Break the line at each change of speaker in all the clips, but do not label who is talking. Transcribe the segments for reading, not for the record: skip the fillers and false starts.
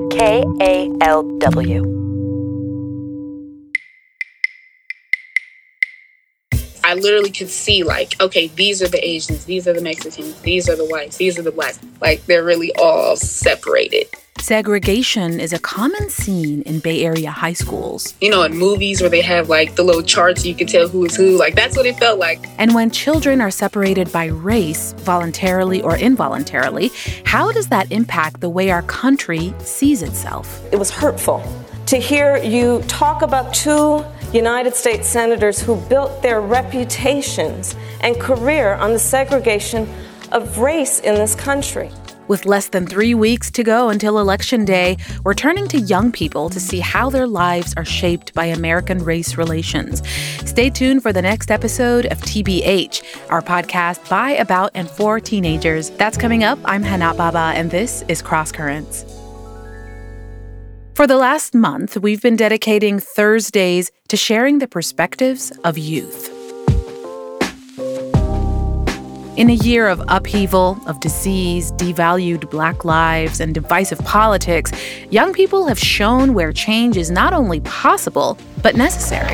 KALW.
I literally could see, like, okay, these are the Asians, these are the Mexicans, these are the whites, these are the blacks. Like, they're really all separated.
Segregation is a common scene in Bay Area high schools.
You know, in movies where they have, like, the little charts, you can tell who is who. Like, that's what it felt like.
And when children are separated by race, voluntarily or involuntarily, how does that impact the way our country sees itself?
It was hurtful to hear you talk about two United States senators who built their reputations and career on the segregation of race in this country.
With less than 3 weeks to go until Election Day, we're turning to young people to see how their lives are shaped by American race relations. Stay tuned for the next episode of TBH, our podcast by, about, and for teenagers. That's coming up. I'm Hana Baba, and this is Cross Currents. For the last month, we've been dedicating Thursdays to sharing the perspectives of youth. In a year of upheaval, of disease, devalued Black lives, and divisive politics, young people have shown where change is not only possible, but necessary.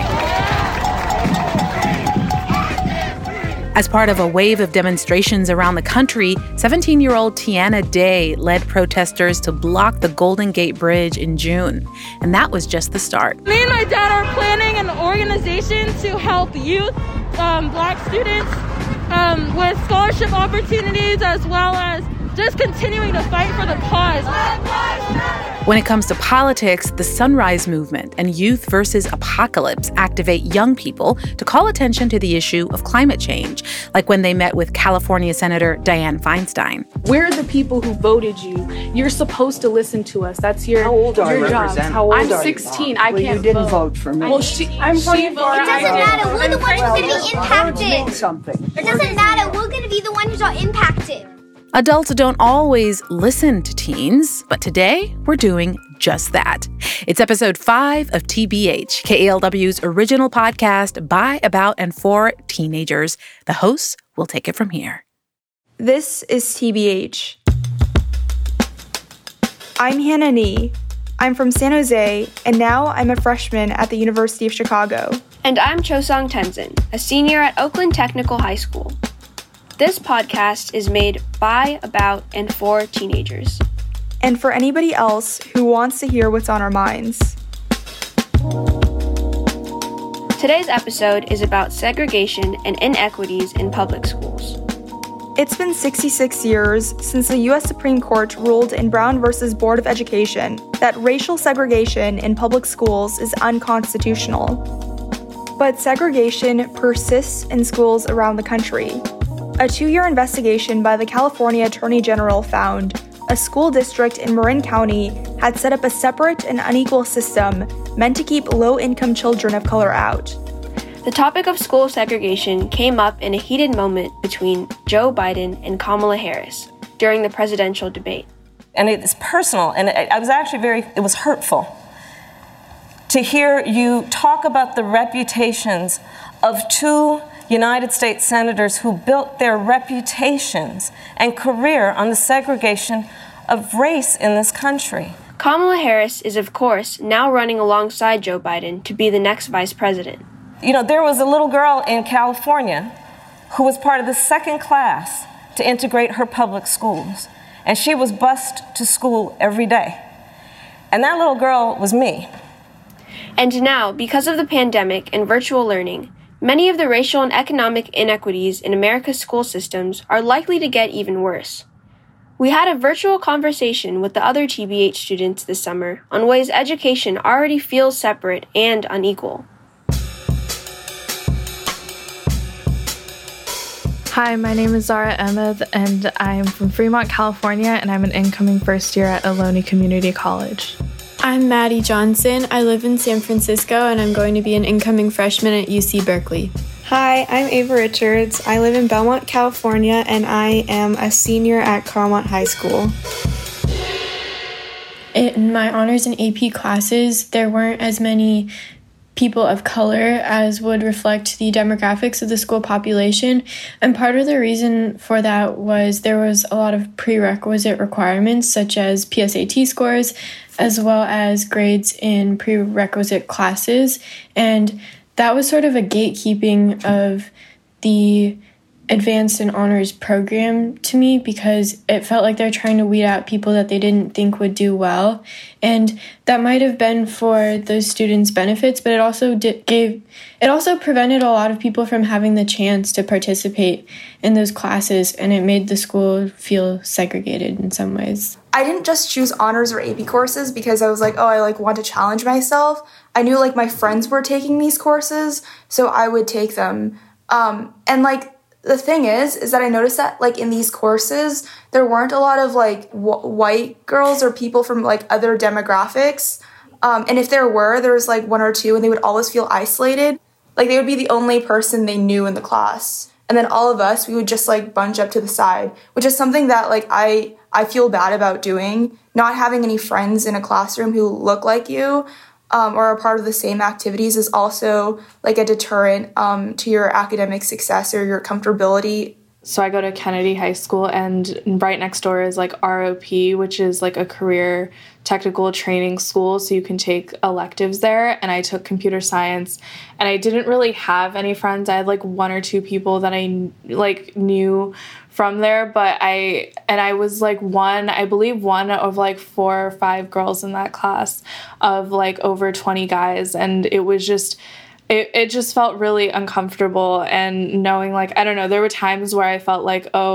As part of a wave of demonstrations around the country, 17-year-old Tiana Day led protesters to block the Golden Gate Bridge in June. And that was just the start.
Me and my dad are planning an organization to help youth, Black students, with scholarship opportunities, as well as just continuing to fight for the cause.
When it comes to politics, the Sunrise Movement and Youth versus Apocalypse activate young people to call attention to the issue of climate change, like when they met with California Senator Dianne Feinstein.
We're the people who voted you. You're supposed to listen to us. That's your,
How old are
your
you?
job.
How old
I'm
are
16.
You?
I
well,
can't
you didn't vote for me.
Well, I'm 24.
It doesn't matter. We're the ones who's going to be impacted.
Something.
It doesn't matter. We're going to be the ones who are impacted.
Adults don't always listen to teens, but today we're doing just that. It's episode 5 of TBH, KALW's original podcast by, about, and for teenagers. The hosts will take it from here.
This is TBH. I'm Hannah Nee. I'm from San Jose, and now I'm a freshman at the University of Chicago.
And I'm Chosong Tenzin, a senior at Oakland Technical High School. This podcast is made by, about, and for teenagers.
And for anybody else who wants to hear what's on our minds.
Today's episode is about segregation and inequities in public schools.
It's been 66 years since the U.S. Supreme Court ruled in Brown v. Board of Education that racial segregation in public schools is unconstitutional. But segregation persists in schools around the country. A 2-year investigation by the California Attorney General found a school district in Marin County had set up a separate and unequal system meant to keep low-income children of color out.
The topic of school segregation came up in a heated moment between Joe Biden and Kamala Harris during the presidential debate.
And it's personal, and it was hurtful to hear you talk about the reputations of two United States senators who built their reputations and career on the segregation of race in this country.
Kamala Harris is, of course, now running alongside Joe Biden to be the next vice president.
You know, there was a little girl in California who was part of the second class to integrate her public schools, and she was bused to school every day. And that little girl was me.
And now, because of the pandemic and virtual learning, many of the racial and economic inequities in America's school systems are likely to get even worse. We had a virtual conversation with the other TBH students this summer on ways education already feels separate and unequal.
Hi, my name is Zara Ahmed, and I'm from Fremont, California, and I'm an incoming first year at Ohlone Community College.
I'm Maddie Johnson. I live in San Francisco, and I'm going to be an incoming freshman at UC Berkeley.
Hi, I'm Ava Richards. I live in Belmont, California, and I am a senior at Carmont High School.
In my honors and AP classes, there weren't as many people of color as would reflect the demographics of the school population. And part of the reason for that was there was a lot of prerequisite requirements, such as PSAT scores, as well as grades in prerequisite classes. And that was sort of a gatekeeping of the advanced and honors program to me, because it felt like they're trying to weed out people that they didn't think would do well. And that might have been for those students' benefits, but it also prevented a lot of people from having the chance to participate in those classes, and it made the school feel segregated in some ways.
I didn't just choose honors or AP courses because I was like, oh, I want to challenge myself. I knew my friends were taking these courses, so I would take them. And the thing is that I noticed that in these courses, there weren't a lot of white girls or people from other demographics. And if there was one or two, and they would always feel isolated. They would be the only person they knew in the class. And then all of us, we would just bunch up to the side, which is something that I feel bad about doing. Not having any friends in a classroom who look like you or are part of the same activities is also a deterrent to your academic success or your comfortability.
So I go to Kennedy High School, and right next door is ROP, which is a career technical training school, so you can take electives there. And I took computer science, and I didn't really have any friends. I had one or two people that I knew from there, but I was one of 4 or 5 girls in that class of over 20 guys, and it was just it just felt really uncomfortable. And knowing I don't know, there were times where I felt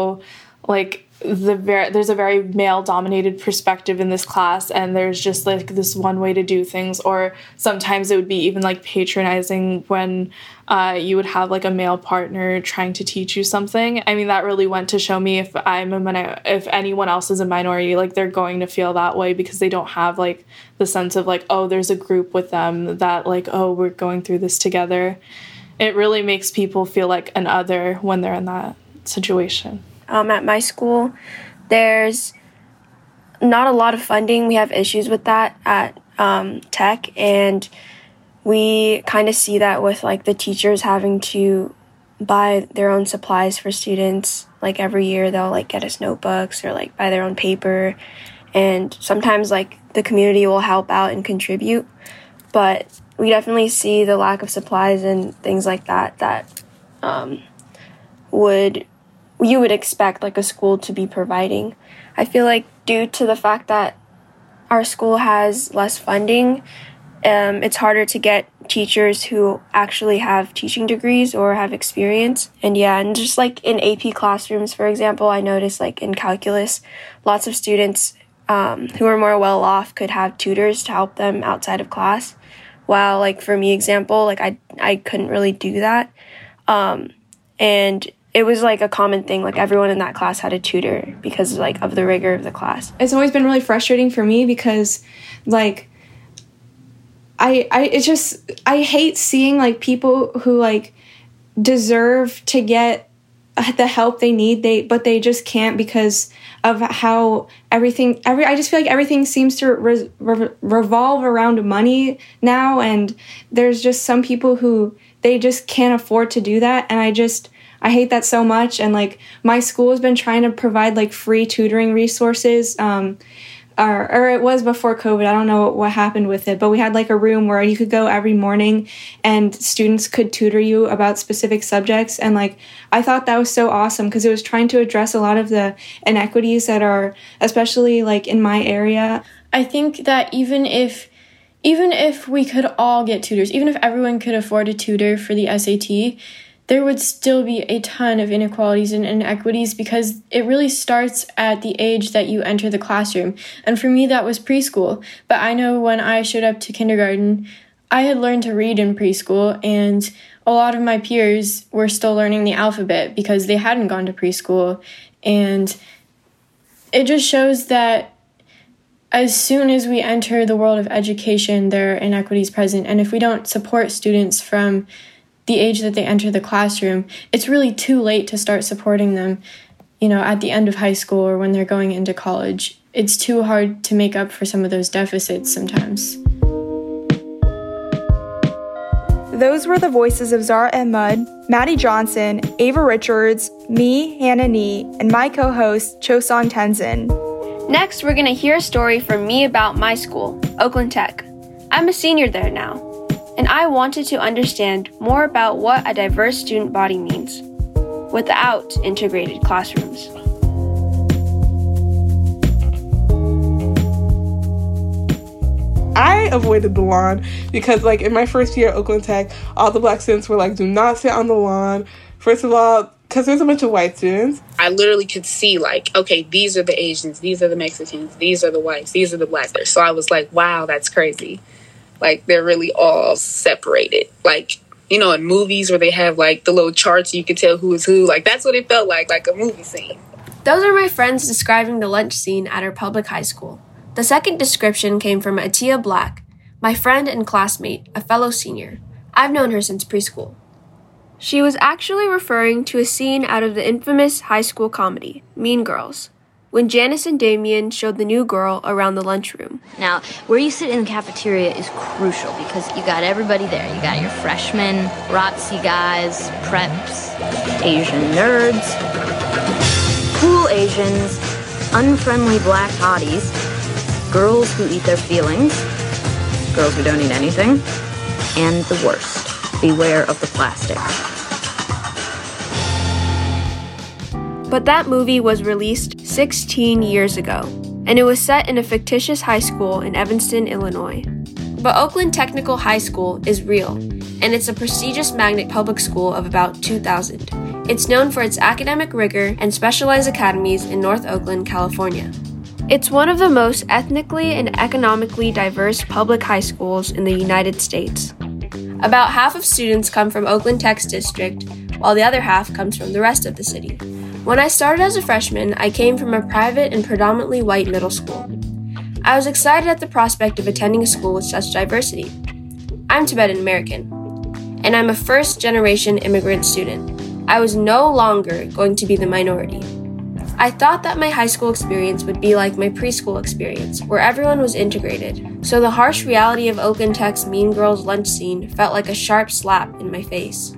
there's a very male-dominated perspective in this class, and there's just this one way to do things. Or sometimes it would be even patronizing when you would have a male partner trying to teach you something. I mean, that really went to show me if if anyone else is a minority, they're going to feel that way because they don't have the sense of oh, there's a group with them that oh, we're going through this together. It really makes people feel like an other when they're in that situation.
At my school, there's not a lot of funding. We have issues with that at Tech, and we kind of see that with the teachers having to buy their own supplies for students. Every year they'll get us notebooks or buy their own paper, and sometimes the community will help out and contribute, but we definitely see the lack of supplies and things like that you would expect a school to be providing. I feel due to the fact that our school has less funding, it's harder to get teachers who actually have teaching degrees or have experience. And just in AP classrooms, for example, I noticed in calculus, lots of students who are more well off could have tutors to help them outside of class. While for me, example, I couldn't really do that. And it was a common thing. Everyone in that class had a tutor because of the rigor of the class.
It's always been really frustrating for me because I hate seeing people who deserve to get the help they need, but they just can't because of how I just feel everything seems to revolve around money now, and there's just some people who they just can't afford to do that, and I hate that so much. And my school has been trying to provide free tutoring resources, or it was before COVID. I don't know what happened with it, but we had a room where you could go every morning and students could tutor you about specific subjects. And I thought that was so awesome because it was trying to address a lot of the inequities that are, especially in my area.
I think that even if we could all get tutors, even if everyone could afford a tutor for the SAT, there would still be a ton of inequalities and inequities because it really starts at the age that you enter the classroom. And for me, that was preschool. But I know when I showed up to kindergarten, I had learned to read in preschool, and a lot of my peers were still learning the alphabet because they hadn't gone to preschool. And it just shows that as soon as we enter the world of education, there are inequities present. And if we don't support students from the age that they enter the classroom, it's really too late to start supporting them, at the end of high school or when they're going into college. It's too hard to make up for some of those deficits sometimes.
Those were the voices of Zara Ahmad, Maddie Johnson, Ava Richards, me, Hannah Nee, and my co-host, Chosun Tenzin.
Next, we're going to hear a story from me about my school, Oakland Tech. I'm a senior there now, and I wanted to understand more about what a diverse student body means without integrated classrooms.
I avoided the lawn because, in my first year at Oakland Tech, all the Black students were do not sit on the lawn. First of all, because there's a bunch of white students.
I literally could see, okay, these are the Asians, these are the Mexicans, these are the whites, these are the Blacks. So I was like, wow, that's crazy. They're really all separated. In movies where they have, the little charts, you can tell who is who. That's what it felt like a movie scene.
Those are my friends describing the lunch scene at our public high school. The second description came from Atia Black, my friend and classmate, a fellow senior. I've known her since preschool. She was actually referring to a scene out of the infamous high school comedy, Mean Girls, when Janice and Damien showed the new girl around the lunchroom.
Now, where you sit in the cafeteria is crucial because you got everybody there. You got your freshmen, ROTC guys, preps, Asian nerds, cool Asians, unfriendly Black hotties, girls who eat their feelings, girls who don't eat anything, and the worst, beware of the plastic.
But that movie was released 16 years ago, and it was set in a fictitious high school in Evanston, Illinois. But Oakland Technical High School is real, and it's a prestigious magnet public school of about 2,000. It's known for its academic rigor and specialized academies in North Oakland, California. It's one of the most ethnically and economically diverse public high schools in the United States. About half of students come from Oakland Tech's district, while the other half comes from the rest of the city. When I started as a freshman, I came from a private and predominantly white middle school. I was excited at the prospect of attending a school with such diversity. I'm Tibetan American, and I'm a first-generation immigrant student. I was no longer going to be the minority. I thought that my high school experience would be like my preschool experience, where everyone was integrated, so the harsh reality of Oakland Tech's Mean Girls lunch scene felt like a sharp slap in my face.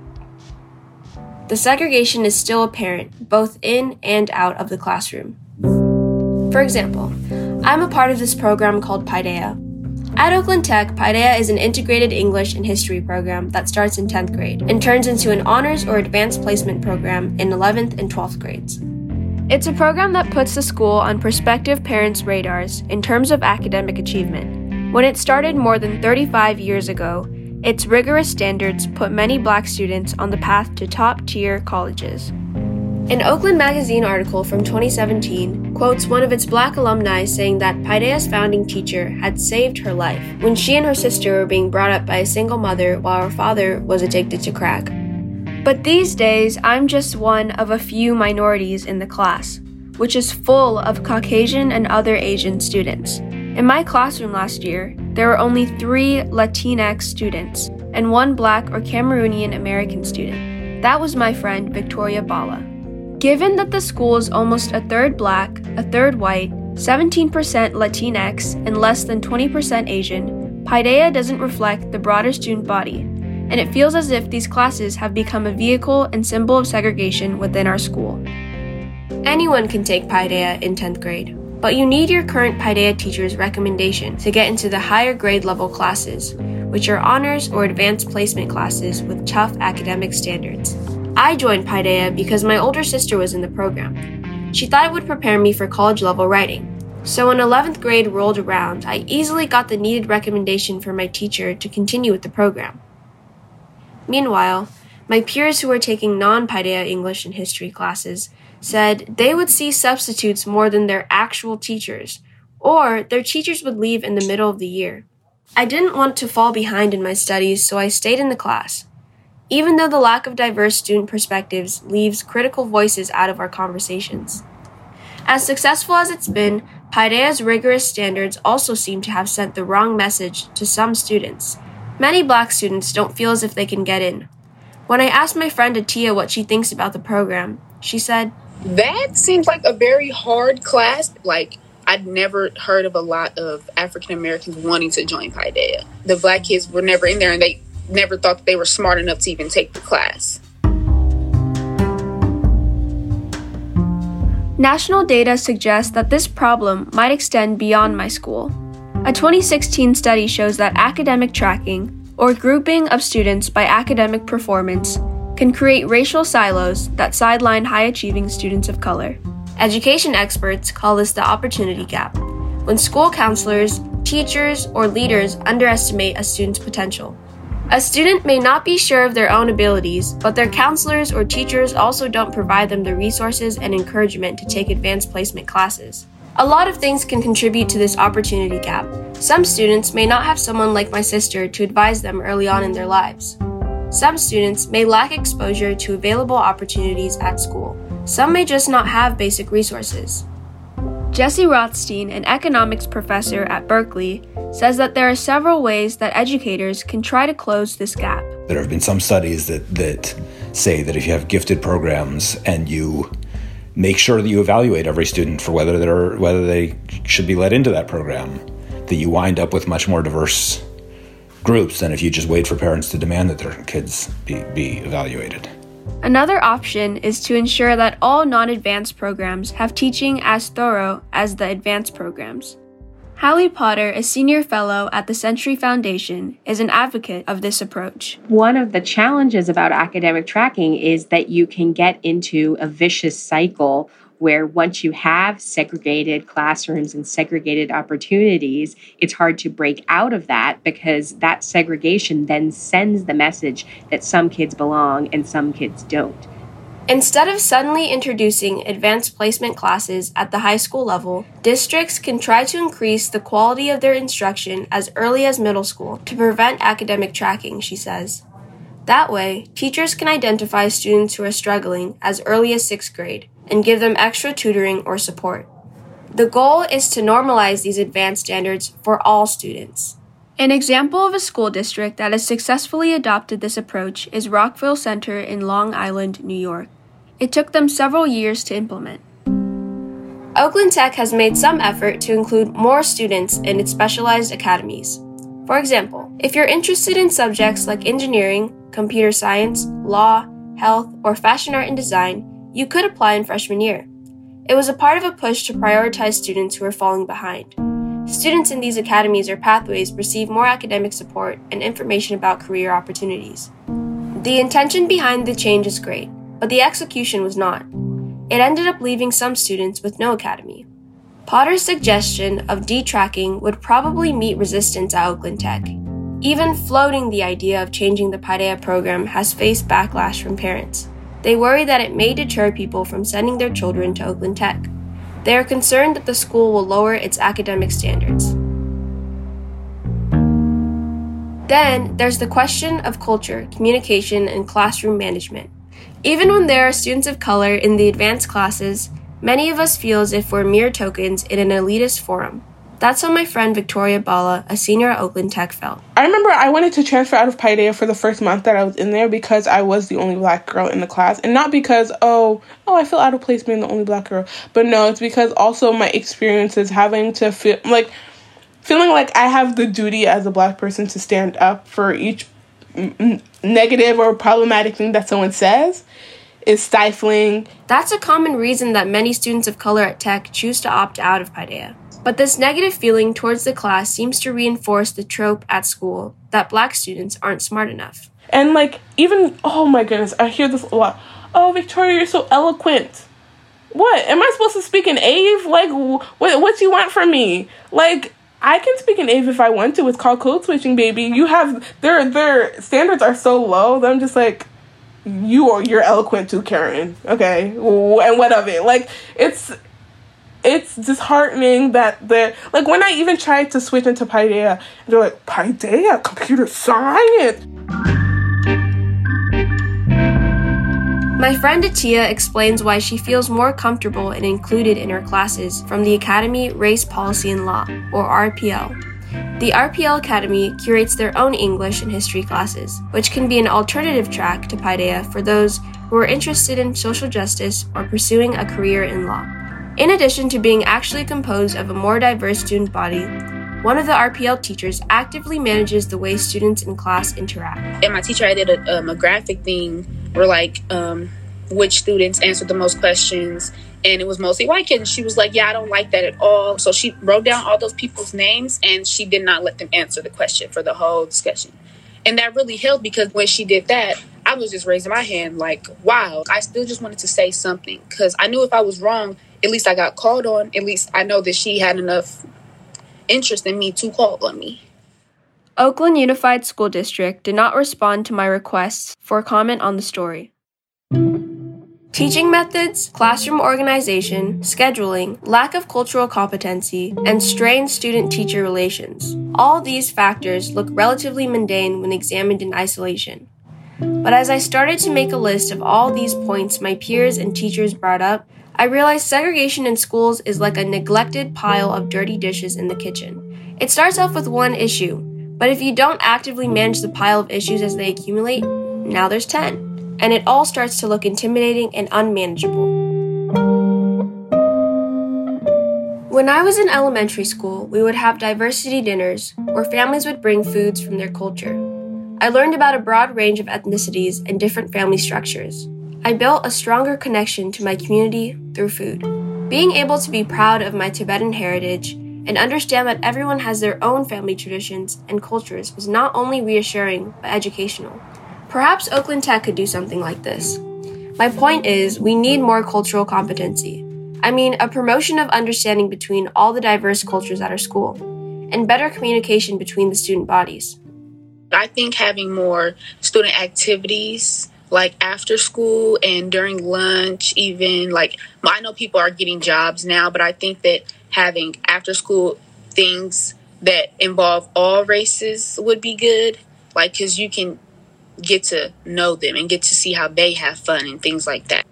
The segregation is still apparent, both in and out of the classroom. For example, I'm a part of this program called Paideia. At Oakland Tech, Paideia is an integrated English and history program that starts in 10th grade and turns into an honors or advanced placement program in 11th and 12th grades. It's a program that puts the school on prospective parents' radars in terms of academic achievement. When it started more than 35 years ago, its rigorous standards put many Black students on the path to top-tier colleges. An Oakland Magazine article from 2017 quotes one of its Black alumni saying that Paideia's founding teacher had saved her life when she and her sister were being brought up by a single mother while her father was addicted to crack. But these days, I'm just one of a few minorities in the class, which is full of Caucasian and other Asian students. In my classroom last year, there were only 3 Latinx students and 1 Black or Cameroonian American student. That was my friend Victoria Bala. Given that the school is almost a third Black, a third white, 17% Latinx, and less than 20% Asian, Paideia doesn't reflect the broader student body, and it feels as if these classes have become a vehicle and symbol of segregation within our school. Anyone can take Paideia in 10th grade, but you need your current Paideia teacher's recommendation to get into the higher grade level classes, which are honors or advanced placement classes with tough academic standards. I joined Paideia because my older sister was in the program. She thought it would prepare me for college level writing. So when 11th grade rolled around, I easily got the needed recommendation from my teacher to continue with the program. Meanwhile, my peers who were taking non-Paideia English and history classes said they would see substitutes more than their actual teachers, or their teachers would leave in the middle of the year. I didn't want to fall behind in my studies, so I stayed in the class, even though the lack of diverse student perspectives leaves critical voices out of our conversations. As successful as it's been, Paideia's rigorous standards also seem to have sent the wrong message to some students. Many Black students don't feel as if they can get in. When I asked my friend Atia what she thinks about the program, she said,
"That seems like a very hard class. I'd never heard of a lot of African Americans wanting to join Paideia. The Black kids were never in there, and never thought that they were smart enough to even take the class.
National data suggests that this problem might extend beyond my school. A 2016 study shows that academic tracking, or grouping of students by academic performance, can create racial silos that sideline high-achieving students of color. Education experts call this the opportunity gap, when school counselors, teachers, or leaders underestimate a student's potential. A student may not be sure of their own abilities, but their counselors or teachers also don't provide them the resources and encouragement to take advanced placement classes. A lot of things can contribute to this opportunity gap. Some students may not have someone like my sister to advise them early on in their lives. Some students may lack exposure to available opportunities at school. Some may just not have basic resources. Jesse Rothstein, an economics professor at Berkeley, says that there are several ways that educators can try to close this gap.
There have been some studies that say that if you have gifted programs and you make sure that you evaluate every student for whether they should be let into that program, that you wind up with much more diverse groups than if you just wait for parents to demand that their kids be evaluated.
Another option is to ensure that all non-advanced programs have teaching as thorough as the advanced programs. Hallie Potter, a senior fellow at the Century Foundation, is an advocate of this approach.
One of the challenges about academic tracking is that you can get into a vicious cycle where once you have segregated classrooms and segregated opportunities, it's hard to break out of that because that segregation then sends the message that some kids belong and some kids don't.
Instead of suddenly introducing advanced placement classes at the high school level, districts can try to increase the quality of their instruction as early as middle school to prevent academic tracking, she says. That way, teachers can identify students who are struggling as early as 6th grade and give them extra tutoring or support. The goal is to normalize these advanced standards for all students. An example of a school district that has successfully adopted this approach is Rockville Center in Long Island, New York. It took them several years to implement. Oakland Tech has made some effort to include more students in its specialized academies. For example, if you're interested in subjects like engineering, computer science, law, health, or fashion art and design, you could apply in freshman year. It was a part of a push to prioritize students who are falling behind. Students in these academies or pathways receive more academic support and information about career opportunities. The intention behind the change is great, but the execution was not. It ended up leaving some students with no academy. Potter's suggestion of detracking would probably meet resistance at Oakland Tech. Even floating the idea of changing the Paideia program has faced backlash from parents. They worry that it may deter people from sending their children to Oakland Tech. They are concerned that the school will lower its academic standards. Then, there's the question of culture, communication, and classroom management. Even when there are students of color in the advanced classes, many of us feel as if we're mere tokens in an elitist forum. That's how my friend Victoria Bala, a senior at Oakland Tech, felt.
I remember I wanted to transfer out of Paideia for the first month that I was in there because I was the only black girl in the class. And not because, I feel out of place being the only black girl. But no, it's because also my experiences having to feeling like I have the duty as a black person to stand up for each negative or problematic thing that someone says is stifling.
That's a common reason that many students of color at Tech choose to opt out of Paideia. But this negative feeling towards the class seems to reinforce the trope at school that black students aren't smart enough.
And even, oh my goodness, I hear this a lot. Oh, Victoria, you're so eloquent. What? Am I supposed to speak in AVE? What do you want from me? I can speak in AVE if I want to. It's called code switching, baby. You have, their standards are so low that I'm just you're eloquent too, Karen. Okay? And what of it? It's disheartening that when I even tried to switch into Paideia, they're like, Paideia, computer science.
My friend Atia explains why she feels more comfortable and included in her classes from the Academy Race Policy and Law, or RPL. The RPL Academy curates their own English and history classes, which can be an alternative track to Paideia for those who are interested in social justice or pursuing a career in law. In addition to being actually composed of a more diverse student body, one of the RPL teachers actively manages the way students in class interact.
And my teacher, I did a graphic thing where which students answered the most questions, and it was mostly white kids. And she was like, yeah, I don't like that at all. So she wrote down all those people's names, and she did not let them answer the question for the whole discussion. And that really helped, because when she did that, I was just raising my hand like, wow. I still just wanted to say something, because I knew if I was wrong, at least I got called on. At least I know that she had enough interest in me to call on me.
Oakland Unified School District did not respond to my requests for comment on the story. Teaching methods, classroom organization, scheduling, lack of cultural competency, and strained student-teacher relations. All these factors look relatively mundane when examined in isolation. But as I started to make a list of all these points my peers and teachers brought up, I realized segregation in schools is like a neglected pile of dirty dishes in the kitchen. It starts off with one issue, but if you don't actively manage the pile of issues as they accumulate, now there's 10. And it all starts to look intimidating and unmanageable. When I was in elementary school, we would have diversity dinners where families would bring foods from their culture. I learned about a broad range of ethnicities and different family structures. I built a stronger connection to my community through food. Being able to be proud of my Tibetan heritage and understand that everyone has their own family traditions and cultures was not only reassuring, but educational. Perhaps Oakland Tech could do something like this. My point is, we need more cultural competency. I mean, a promotion of understanding between all the diverse cultures at our school, and better communication between the student bodies.
I think having more student activities, like after school and during lunch, even, I know people are getting jobs now, but I think that having after school things that involve all races would be good, because you can get to know them and get to see how they have fun and things like that.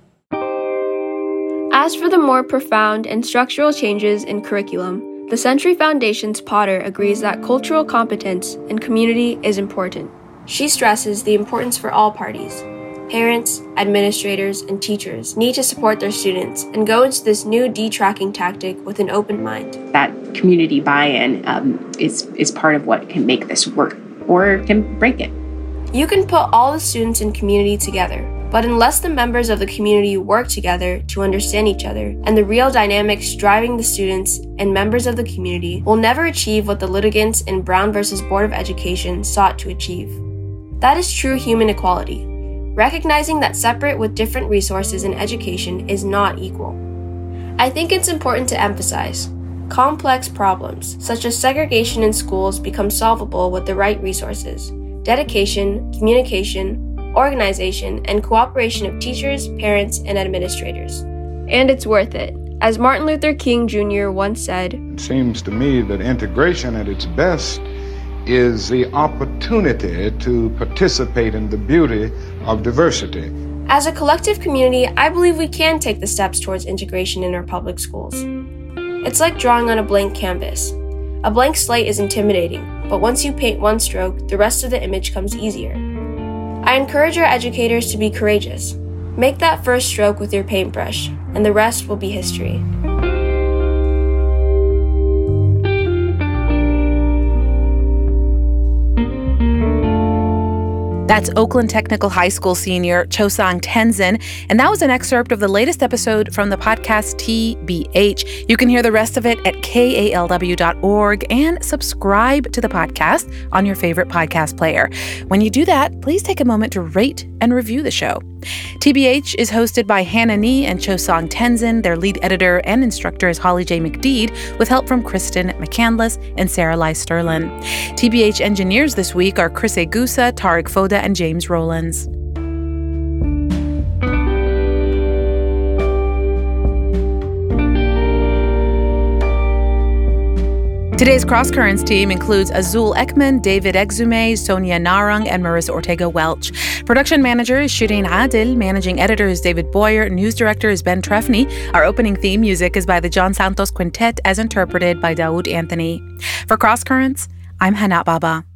As for the more profound and structural changes in curriculum, the Century Foundation's Potter agrees that cultural competence and community is important. She stresses the importance for all parties. Parents, administrators, and teachers need to support their students and go into this new detracking tactic with an open mind.
That community buy-in is part of what can make this work or can break it.
You can put all the students in community together, but unless the members of the community work together to understand each other and the real dynamics driving the students and members of the community, will never achieve what the litigants in Brown versus Board of Education sought to achieve. That is true human equality, recognizing that separate with different resources in education is not equal. I think it's important to emphasize, complex problems, such as segregation in schools, become solvable with the right resources. Dedication, communication, organization, and cooperation of teachers, parents, and administrators. And it's worth it. As Martin Luther King Jr. once said,
"It seems to me that integration at its best is the opportunity to participate in the beauty of diversity."
As a collective community, I believe we can take the steps towards integration in our public schools. It's like drawing on a blank canvas. A blank slate is intimidating, but once you paint one stroke, the rest of the image comes easier. I encourage our educators to be courageous. Make that first stroke with your paintbrush, and the rest will be history.
That's Oakland Technical High School senior Chosang Tenzin, and that was an excerpt of the latest episode from the podcast TBH. You can hear the rest of it at kalw.org and subscribe to the podcast on your favorite podcast player. When you do that, please take a moment to rate and review the show. TBH is hosted by Hannah Nee and Chosang Tenzin. Their lead editor and instructor is Holly J. McDeed, with help from Kristen McCandless and Sarah Lai Sterlin. TBH engineers this week are Chris Egusa, Tariq Foda, and James Rowlands. Today's Cross Currents team includes Azul Ekman, David Exume, Sonia Narang, and Marissa Ortega-Welch. Production manager is Shireen Adil. Managing editor is David Boyer. News director is Ben Trefny. Our opening theme music is by the John Santos Quintet, as interpreted by Daoud Anthony. For Cross Currents, I'm Hana Baba.